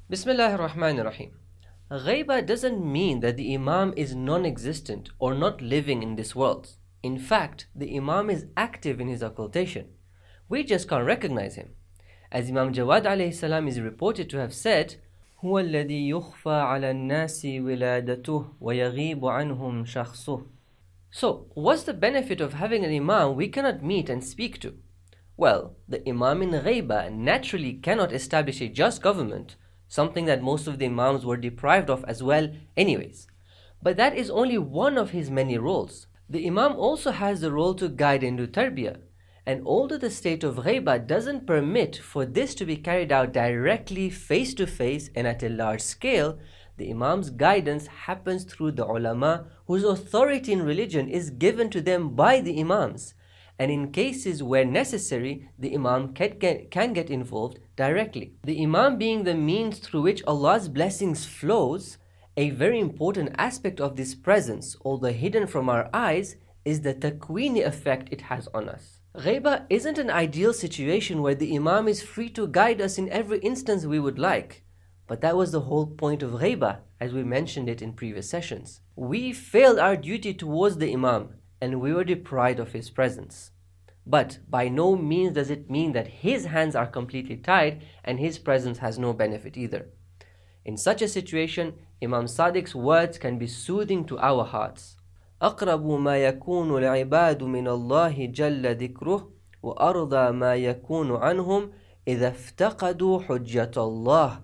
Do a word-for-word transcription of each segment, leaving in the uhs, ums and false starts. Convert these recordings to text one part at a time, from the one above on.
Bismillahir Rahmanir Rahim. Ghaiba doesn't mean that the Imam is non-existent or not living in this world. In fact, the Imam is active in his occultation. We just can't recognize him. As Imam Jawad alayhi salam is reported to have said, هو الذي يخفى على الناس ولادته ويغيب عنهم شخصه. So, what's the benefit of having an Imam we cannot meet and speak to? Well, the Imam in Ghaiba naturally cannot establish a just government, something that most of the Imams were deprived of as well anyways. But that is only one of his many roles. The Imam also has the role to guide and do tarbiyah. And although the state of Ghaiba doesn't permit for this to be carried out directly face to face and at a large scale, the Imam's guidance happens through the ulama whose authority in religion is given to them by the Imams. And in cases where necessary, the Imam can get, can get involved directly. The Imam being the means through which Allah's blessings flows, a very important aspect of this presence, although hidden from our eyes, is the taqweeni effect it has on us. Ghaiba isn't an ideal situation where the Imam is free to guide us in every instance we would like. But that was the whole point of Ghaiba, as we mentioned it in previous sessions. We failed our duty towards the Imam, and we were deprived of his presence. But by no means does it mean that his hands are completely tied and his presence has no benefit either. In such a situation, Imam Sadiq's words can be soothing to our hearts. أقرب ما يكون العباد من الله جل ذكره وأرضى ما يكون عنهم إذا افتقدوا حجة الله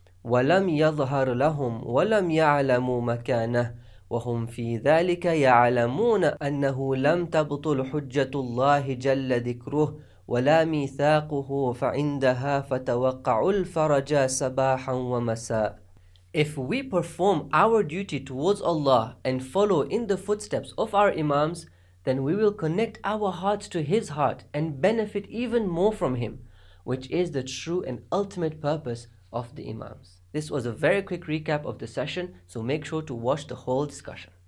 ولم يظهر لهم ولم يعلموا مكانه وهم في ذلك يعلمون أنه لم تبطل حجة الله جل ذكره ولا ميثاقه فعندها فتوقعوا الفرج صباحا ومساء. If we perform our duty towards Allah and follow in the footsteps of our Imams, then we will connect our hearts to His heart and benefit even more from Him, which is the true and ultimate purpose of the Imams. This was a very quick recap of the session, so make sure to watch the whole discussion.